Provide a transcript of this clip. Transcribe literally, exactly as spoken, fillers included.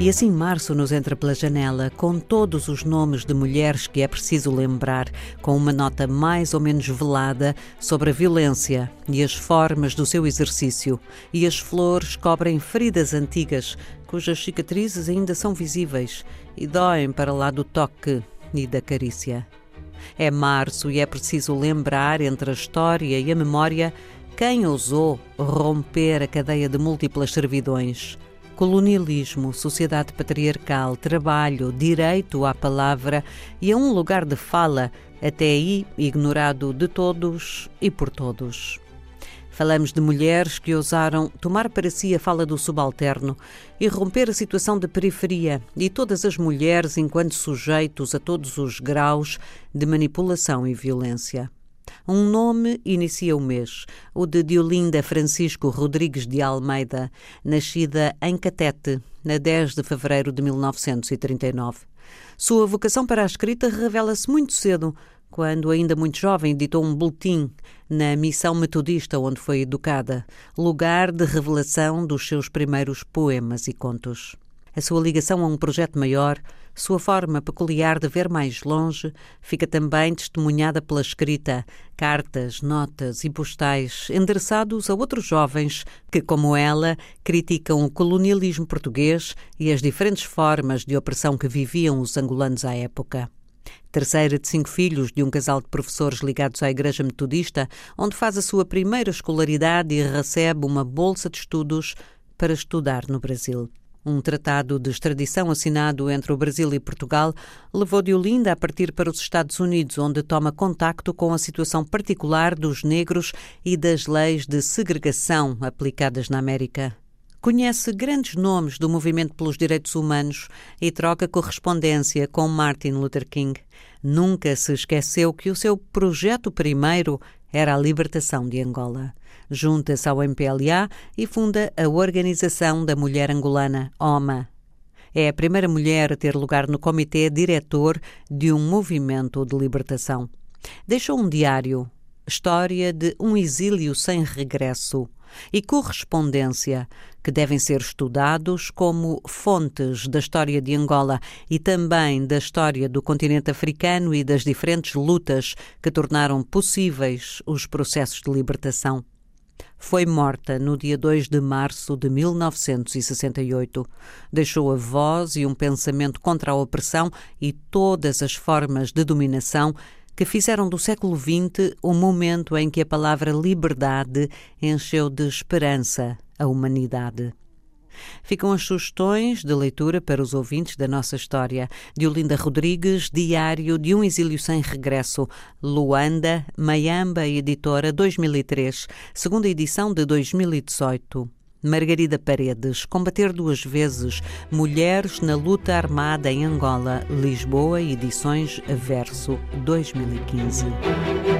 E assim março nos entra pela janela, com todos os nomes de mulheres que é preciso lembrar, com uma nota mais ou menos velada sobre a violência e as formas do seu exercício. E as flores cobrem feridas antigas, cujas cicatrizes ainda são visíveis e doem para lá do toque e da carícia. É março e é preciso lembrar, entre a história e a memória, quem ousou romper a cadeia de múltiplas servidões. Colonialismo, sociedade patriarcal, trabalho, direito à palavra e a um lugar de fala, até aí ignorado de todos e por todos. Falamos de mulheres que ousaram tomar para si a fala do subalterno e romper a situação de periferia, e todas as mulheres enquanto sujeitos a todos os graus de manipulação e violência. Um nome inicia o mês, o de Deolinda Francisco Rodrigues de Almeida, nascida em Catete, na dez de fevereiro de mil novecentos e trinta e nove. Sua vocação para a escrita revela-se muito cedo, quando, ainda muito jovem, editou um boletim na Missão Metodista, onde foi educada, lugar de revelação dos seus primeiros poemas e contos. A sua ligação a um projeto maior, sua forma peculiar de ver mais longe, fica também testemunhada pela escrita, cartas, notas e postais endereçados a outros jovens que, como ela, criticam o colonialismo português e as diferentes formas de opressão que viviam os angolanos à época. Terceira de cinco filhos de um casal de professores ligados à Igreja Metodista, onde faz a sua primeira escolaridade e recebe uma bolsa de estudos para estudar no Brasil. Um tratado de extradição assinado entre o Brasil e Portugal levou Deolinda a partir para os Estados Unidos, onde toma contacto com a situação particular dos negros e das leis de segregação aplicadas na América. Conhece grandes nomes do movimento pelos direitos humanos e troca correspondência com Martin Luther King. Nunca se esqueceu que o seu projeto primeiro era a libertação de Angola. Junta-se ao M P L A e funda a Organização da Mulher Angolana, O M A. É a primeira mulher a ter lugar no comitê diretor de um movimento de libertação. Deixou um diário, História de um exílio sem regresso, e correspondência, que devem ser estudados como fontes da história de Angola e também da história do continente africano e das diferentes lutas que tornaram possíveis os processos de libertação. Foi morta no dia dois de março de mil novecentos e sessenta e oito. Deixou a voz e um pensamento contra a opressão e todas as formas de dominação que fizeram do século vinte o momento em que a palavra liberdade encheu de esperança a humanidade. Ficam as sugestões de leitura para os ouvintes da nossa história. Deolinda Rodrigues, Diário de um Exílio Sem Regresso, Luanda, Mayamba Editora, dois mil e três, segunda edição de dois mil e dezoito. Margarida Paredes, Combater duas vezes, Mulheres na Luta Armada em Angola, Lisboa, edições Verso, dois mil e quinze.